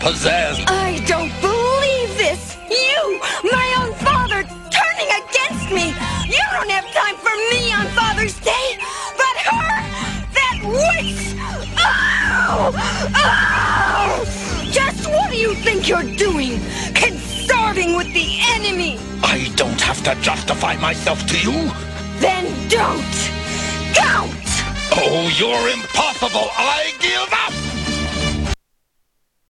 possessed. I don't believe this! You, my own father, turning against me! You don't have time for me on Father's Day, but her, that witch! Oh! Oh! Just what do you think you're doing? Consorting with the enemy! I don't have to justify myself to you. Then don't! Count! Oh, you're impossible. I give up.